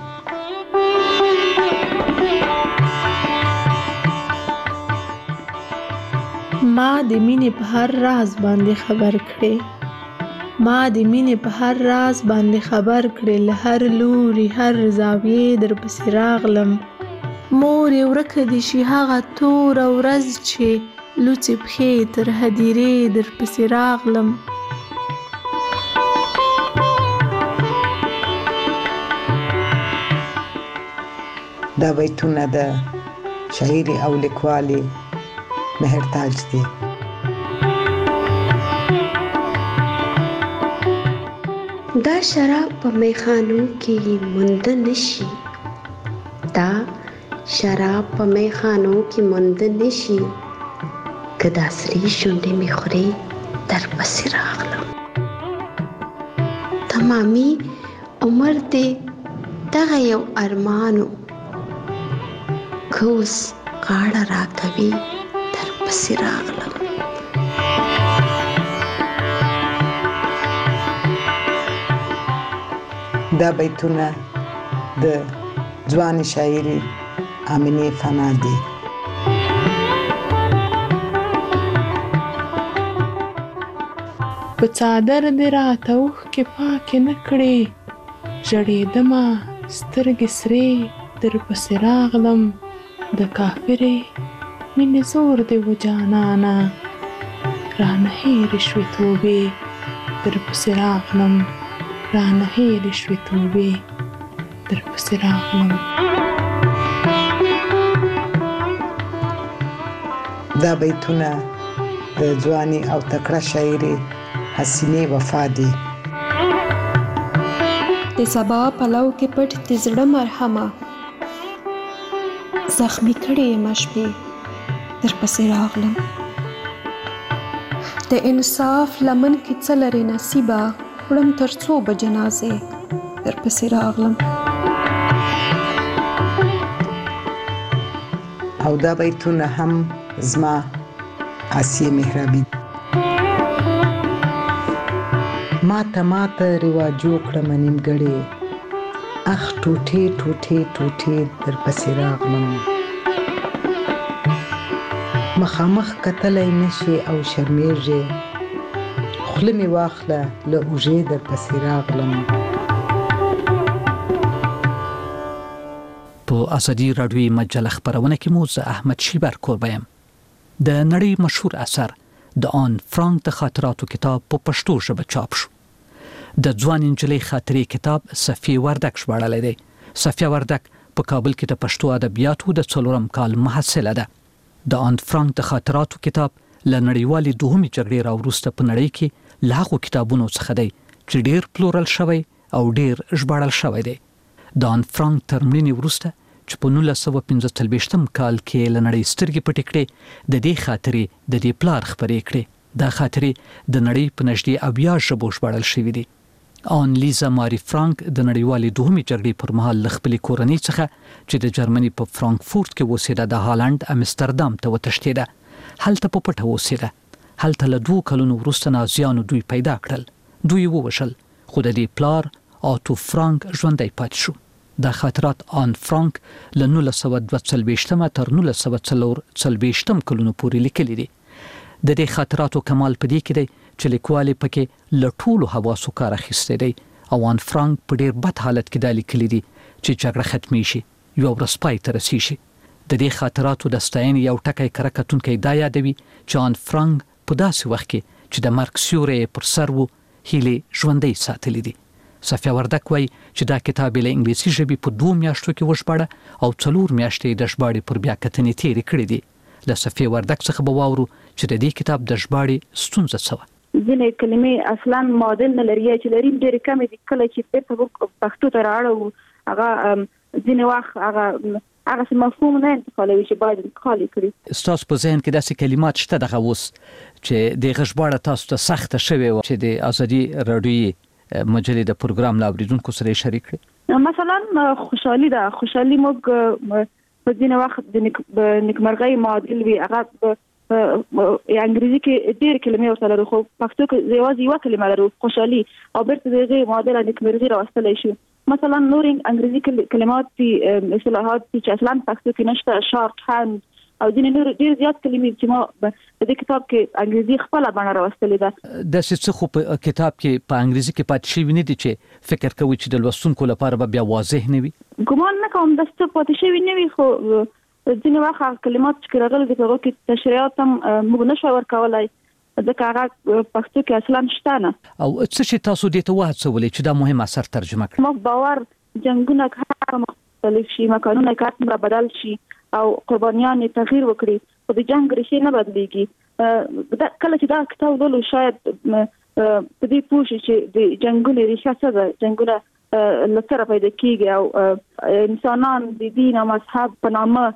ما د مینې په هر راز باندې خبر کړې، ما د مینې په هر راز باندې خبر کړې. له هر لوري هر زاویې در پسې راغلم. مور یې ورکه دې شي هغه توره ورځ چې لوڅې پښې تر هدیرې در پسې راغلم. دا بیتونه د شاعري او لیکوالي مهرتاج دي. دا شراب په میخانو کې موند نشي، دا شراب په میخانو کې موند نشي. که دا سرې شونډې مې خورې در پسې راغلم. تمامي عمر دې دغه یو ارمانو، که اوس غاړه راکوي در پسې راغلم. دا بیتونه د ځوان شاعري امینه فنا دي. په څادر دې راته اوښکې پاکې نه کړې، ژړېدمه سترګې سرې در پسې راغلم. د کافرې مینې زور دې و جانانه، رانه هېرې شوې توبې در پسې راغلم. رانه هېرې شوې توبې در پسې راغلم. دا بیتونه د ځواني او تکړه شاعري حسینې وفا دي. د سبا پلو کې پټ د زړه مرهمه، زخمي کړې یم شپې در پسې راغلم. د انصاف لمن کې څه لرې نصیبه، وړم تر څو به جنازې در پسې راغلم. او دا بیتونه هم زما آسیه مهرابي. ماته ماته رواجو کړم نیمګړې، اخ ټوټې ټوټې ټوټې در پسې راغلم. مخامخ کتلی نشي او شرمېږې، خوله مې واخله له اوږې در پسې راغلم. په اسدي راډیوي مجله خبرونه کې مو زه احمد شیبر کوربه یم. د نړۍ مشهور اثر د آن فرانک د خاطراتو کتاب په پښتو ژبه چاپ شو. د ځوان انجلۍ خاطرې کتاب صفیه وردک ژباړلی دی. صفیه وردک په کابل کې د پښتو ادبیاتو د څلورم کال محصله ده. د آن فرانک د خاطراتو کتاب له نړیوالې دوهمې جګړې راوروسته په نړۍ کې له هغو کتابونو څخه دی چې ډېر پلورل شوی او ډېر ژباړل شوی دی. د آن فرانک تر مړینې وروسته چې په نولس سوه پنځه څلوېښتم کال کې له نړۍ سترګې پټې کړې، د دې خاطرې د دې پلار خپرې کړې. دا خاطرې د نړۍ په نږدې اویا ژبو ژباړل شوي دي. آن لیزا ماری فرانک د نړیوالې دوهمې جګړې پر مهال له خپلې کورنۍ څخه چې د جرمني په فرانکفورت کې اوسېده د هالند امستردام ته وتښتېده. هلته په پټه اوسېده. هلته له دوو کلونو وروسته نازیانو دوی پیدا کړل. دوی ووژل، خو د دې پلار آتو فرانک ژوندی پاتې شو. دا خاطرات آن فرانک له نولس سوه دوه څلوېښتم تر نولس سوه څلور څلوېښتم کلونو پورې لیکلي دي. د دې خاطراتو کمال په دې کې دی چې لیکوال پکې له ټولو حواسو کار اخیستی دی او آن فرانک په ډېر بد حالت کې دا لیکلي دي چې جګړه ختمې شي، یوه ورځ پای ته رسیږي. د دې خاطراتو د ستاینې یو ټکی کره کتونکی دا یادوي چې آن فرانک په داسې وخت کې چې د مرګ سیوری پر سر و هیلې ژوندۍ ساتلې دي. صفیه وردک وایي چې دا کتاب له انګلیسي ژبې په دوو میاشتو کې وژباړه او څلور میاشتې د ژباړې پر بیا کتنې تېرې کړې دي. له صفیه وردک څخه به واورو چې د دې کتاب د ژباړې ستونزه څه وه. ځینې کلمې اصلا معادل نه لري، چې لري ډېرې کمې دي. کله چې بیرته پښتو ته رااړو هغه ځینې وخت هغه هغه مفهوم نه انتقالوي چې باید انتقال کړي. ستاسو په ذهن کې داسې کلمات شته دغه اوس چې دغه ژباړه تاسو ته سخته شوې وه چې د ازادي راډیویي مجلې د پروګرام له اوریدونکو سره یې شریک کړئ؟ مثلا خوشحالي ده. خوشحالي موږ په ځینې وخت د نیکمرغۍ معادل وي، هغه انګریزي کې ډېر کلمې ورته لرو، خو پښتو کې یوازې یوه کلمه لرو، خوشحالي، او بیرته د هغې معادل نیکمرغي راوستلی شو. مثلا نور انګریزي کلمات دي، اصطلاحات دي چې اصلا پښتو کې نشته، شارټ هاند او ځینې نور ډېر زیات کلمې چې ما په دې کتاب کې انګریزي خپله بڼه راوستلې ده. داسې څه خو په کتاب کې په انګریزي کې پاتې شوي نه دي چې فکر کوئ چې د لوستونکو لپاره به بیا واضح نه وي؟ ګمان نه کوم داسې څه پاتې شوي نه وي، خو ځینې وخت هغه کلمات چې راغلي دي په هغو کې تشریحات هم موږ نه شو ورکولی، ځکه هغه پښتو کې اصلا شته نه. او څه چې تاسو دې ته وهڅولې چې دا مهم اثر ترجمه کړئ؟ ما باور جنګونه که مختلف شي، مکانونه که هر بدل شي او قربانیان تغییر وکړي، خو د جنګ ریښې نه بدلیږي. کله چې دا کتاب لولو شاید په دې پوه شي چې د جنګونو ریښه څه ده، جنګونه له سره پیدا کېږي او انسانان د دین او مذهب په نامه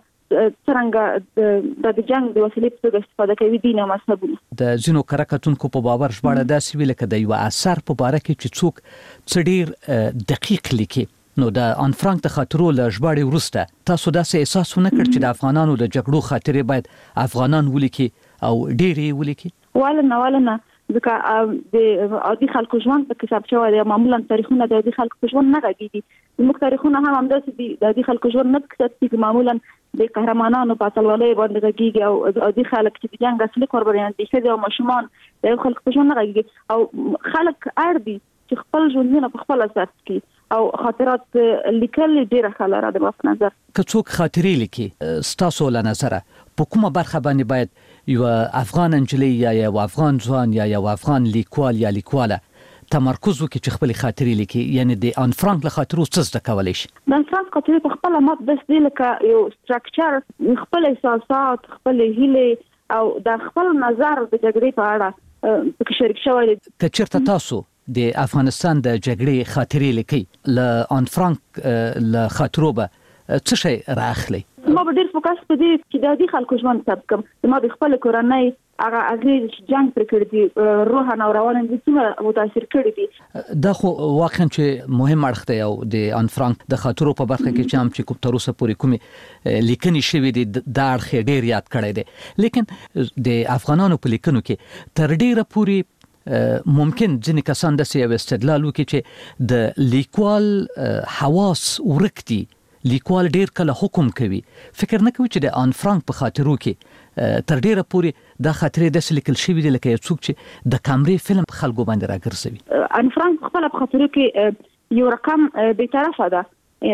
څرنګه د جنګ د وسیلې په توګه استفاده کوي، دین او مذهبونه. د ځینو کره کتونکو په باور ژباړه داسې وي لکه د یوه اثر په باره کې چې څوک څه ډېر دقیق لیکي. نو د آن فرانک د خاطرو له ژباړې وروسته تاسو داسې احساس ونه کړ چې د افغانانو د جګړو خاطرې باید افغانان ولیکي او ډېرې یې ولیکي؟ ولنه ولنه ځکه د عادي خلکو ژوند په کتاب شوی دی. معمولا تاریخونه د عادي خلکو په ژوند نه غږېږي. زموږ تاریخونه هم همداسې دي، د عادي خلکو ژوند نه په کتاب کېږي. معمولا د قهرمانانو په اتلولۍ باندې غږېږي او عادي خلک چې د جنګ اصلي قربانیان دي، ښځې او ماشومان، د یو خلکو په ژوند نه غږېږي. او خلک اړ دي چې خپل ژوندونه په خپله ثبت کړي او خاطرات لیکل ډېره ښه لاره ده. په نظر که څوک خاطرې لیکي، ستاسو له نظره په کومه برخه باندې باید یوه افغان انجلۍ یا یو افغان ځوان یا یو افغان لیکوال یا لیکواله تمرکز وکړي چې خپلې خاطرې لیکي؟ یعنی د آن فرانک له خاطرو څه زده کولی شي؟ د آن فرانک خاطرې په خپله ما داسې دی لکه یو سټرکچر، خپل احساسات، خپلې هیلې او د خپل نظر د جګړې په اړه پکې شریک شوی دی. که چېرته تاسو د افغانستان د جګړې خاطرې لیکي، له آن فرانک له خاطرو به څه شی رااخلئ؟ ما به ډېر فوکس په دې چې د عادي خلکو ژوند ثبت کړم. ما د خپلې کورنۍ هغه اغېز چې جنګ پرې کړی دي، روحاً او روانا دې څومره متاثر کړي دي. دا خو واقعا چې مهم اړخ دی او د آن فرانک د خاطرو په برخه کې چې هم چې کوم تر اوسه پورې کومې لیکنې شوي دي دا اړخ یې ډېر یاد کړی دی. لیکن د افغانانو په لیکنو کې تر ډېره پورې ممکن ځینې کسان داسې یو استدلال وکړي چې د لیکوال حواس ورک دي، لیکوال ډېر کله حکم کوي. فکر نه کوي چې د آن فرانک په خاطرو کې تر ډېره پورې دا خاطرې داسې لیکل شوي دي لکه یو څوک چې د کامرې فلم په خلکو باندې راګرځوي؟ آن فرانک په خپله په خاطرو کې یو رقم بېطرفه ده،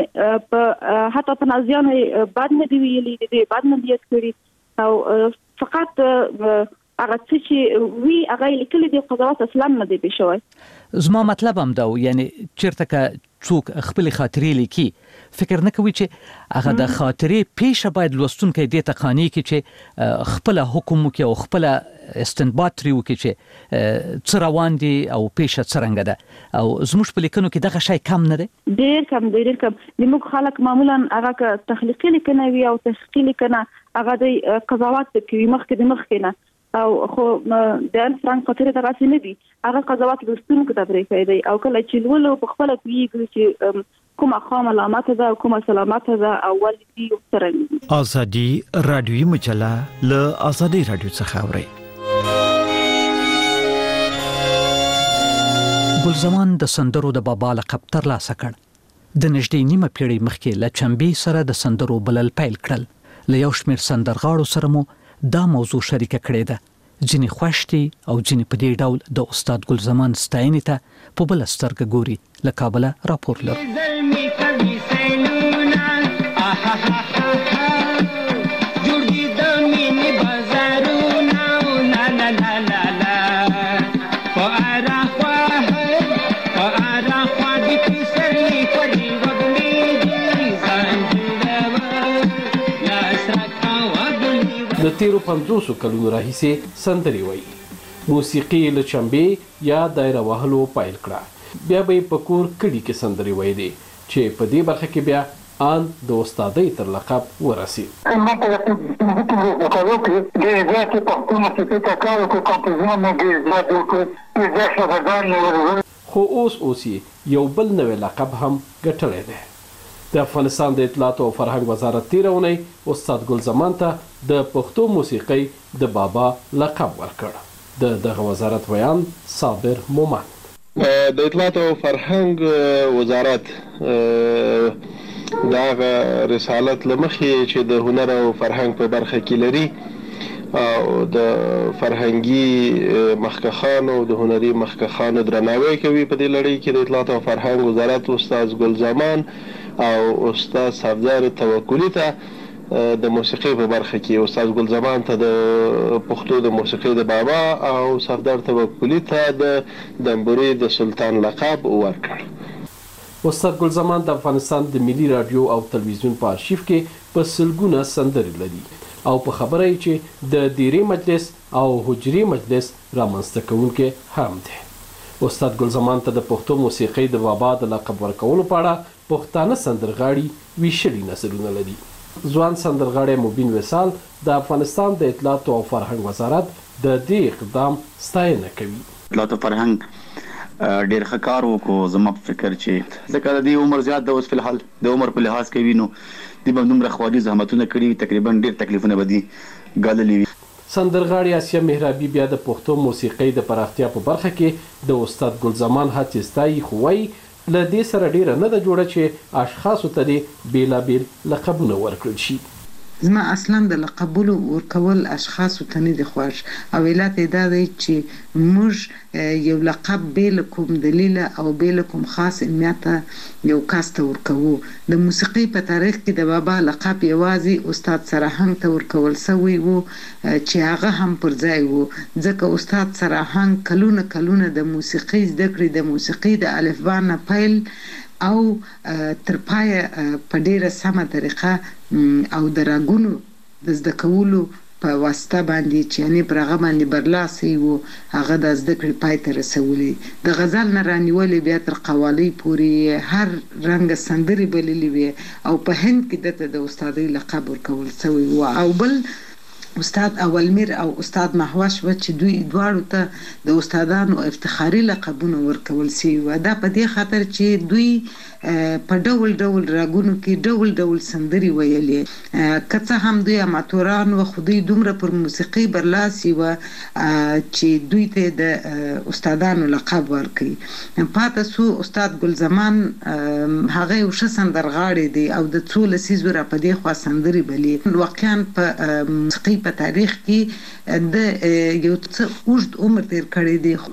حتی په نازیانو بد نه دي ویلي، د دې بد نه دي یاد کړي، او فقط هغه چې وی هغه لیکل دي قضاوت اصلا نه دی پېښوي. زما مطلب هم دا یعنی چیرته که څوک خپل خاطرې لیکي فکر نه کوي چې هغه د خاطرې پیښه باید لوستونکي دې ته قانع کړي چې خپل حکم وکړي او خپل استنباط لري وکړي چې څه روان دي او پیښه څرنګه ده او زموږ په لیکنو کې دغه شی کم نه دی. ډېر کم ډېر کم. زموږ خلک معمولا هغه تخلیقي لیکنه وي او تحقیقي لیکنه هغه د قضاوت کوي مخکې د مخکې نه او خو د ان فرانک خاطر د راسي نه دي هغه قضاوت لوستونکو ته پرې کوي او کله چې ولو په خپل پیږي چې کومه خام علامات ده او کومه سلامات ده او ولدي ترنګ. ازادي رادیوي مجله له ازادي رادیو څخه اوري. ګلزمان د سندرو د بابا لقب ترلاسه کړ. د نږدې نیمه پیړۍ مخکې له چمبې سره د سندرو بلل پیل کړل. له یو شمېر سندرغاړو سره مو دا موضوع شریکه کړې ده. ځینې خوښ دي او ځینې په دې ډول د استاد ګلزمان ستاینې ته په بله سترګه ګوري. له کابله راپور لرو. د تیرو پنځوسو کلونو راهیسې سندرې وایي. موسیقي له چمبې یا دایره وهلو پیل کړه. بیا به یې په کور کډي کې سندرې ویلې چې په دې برخه کې بیا ان د استادۍ تر لقب ورسېد. خو اوس اوس یو بل نوی لقب هم ګټلی دی. د افغانستان د اطلاعات او فرهنګ وزارت تیره اونۍ استاد ګلزمان ته د پښتو موسیقۍ د بابا لقب ورکړ. د دغه وزارت بیان صابر مومن. د اطلاعات او فرهنګ وزارت دا رسالت لمخې چې د هنر او فرهنګ په برخه کې لري او د فرهنګي مخکخانو او د هنري مخکخانو درناوی کوي. په دې لړۍ کې د اطلاعات او فرهنګ وزارت استاد ګلزمان او استاد صفدر توکلی ته د موسیقۍ په برخه کې استاد ګلزمان ته د پښتو د موسیقۍ د بابا او صفدر توکلی ته د دمبوري د سلطان لقب ورکړ. استاد ګلزمان د افغانستان د ملي رادیو او تلویزیون په آرشیف کې په سلګونه سندرې لري او په خبره یې چې د دیرې مجلس او حجري مجلس رامنځته کوونکی هم دی. استاد ګلزمان ته د پښتو موسیقۍ د بابا د لقب ورکولو په اړه پښتانه سندرغاړي ویشلي نظرونه لري. ځوان سندرغاړی مبین وصال د افغانستان د اطلاعات او فرهنګ وزارت د دې اقدام ستاینه کوي. اطلاعات او فرهنګ ډېر ښه کار وکړو. زما په فکر چې ځکه د دې عمر زیات د اوس فلحال د عمر په لحاظ کوي نو د به دومره خواري زحمتونه کړي تقریبا ډېر تکلیفونه به دي ګاللي وي. سندرغاړي آسیا مهرابي بیا د پښتو موسیقۍ د پراختیا په برخه کې د استاد ګلزمان هڅې ستایي خو وایي له دې سره ډیره نه ده جوړه چې اشخاصو ته دې بیلابیل لقبونه ورکړل شي. زما اصلا د لقبولو ورکول اشخاصو ته نه دي خوښ او علت یې دا دی چې موږ یو لقب بې له کوم دلیل او بې له کوم خاص علمیت یو کس ته ورکوو. د موسیقۍ په تاریخ کې د بابا لقب یوازې استاد سراهنګ ته ورکول سوی و چې هغه هم پر ځای و ځکه استاد سراهنګ کلونه کلونه د موسیقۍ زده کړې د موسیقۍ د الفبا نه پیل او تر پایه په ډیره سمه طریقه او د راګونو د زده کولو په واسطه باندې چې یعنې پر هغه باندې برلاسی و هغه د زده کړې پای ته رسولی. د غزل نه رانیولې بیا تر قوالۍ پورې هر رنګه سندرې بللې وې او په هند کې دته د استادۍ لقب ورکول سوی و. او بل استاد اولمیر او استاد محوش و چې دوی دواړو ته د استادانو افتخاري لقبونه ورکول شوي و. دا په دې خاطر چې دوی په ډول ډول راګونو کې ډول ډول سندرې ویلې که څه هم دوی اماتوران و خو دوی دومره پر موسیقۍ برلاسي و چې دوی ته د استادانو لقب ورکړي. پاته سو استاد ګلزمان هغه یو ښه سندرغاړی دی او د څو لسیزو را په دې خوا سندرې بلې. واقعا په موسیقۍ په تاریخ کې د یو څه اوږد عمر تیر کړی دی.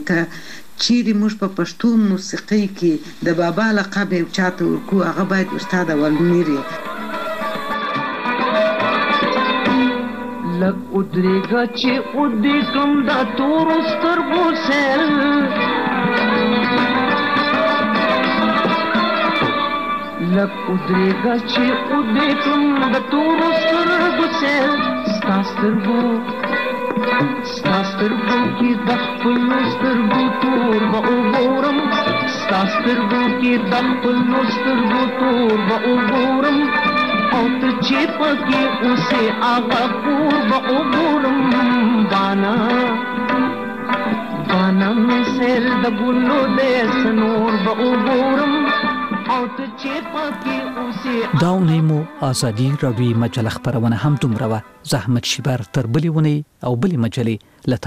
چیرې موږ په پښتو موسیقۍ کې د بابا لقب یو چاته ورکو هغه باید استاد اولمیر لک ودریګه چې ودې کم دا تور سترګو سیل لک ودریګه چې ودې کم دا تور سترګو سیل ستا سترګو ستا سترګو کې د خپلو سترګو تور به وګورم ستا سترګو کې د خپلو سترګو تور به وګورم او ته چې پکې اوسې هغه کور به وګورم بانا بانا مې سیل د ګلو دی سنور به وګورم او ته چې پکې اوسې دا اونۍ مو ازادي راډیوي مجله خپرونه هم دومره وه. زحمت شیبر تر بلې ونې او بلې مجلې له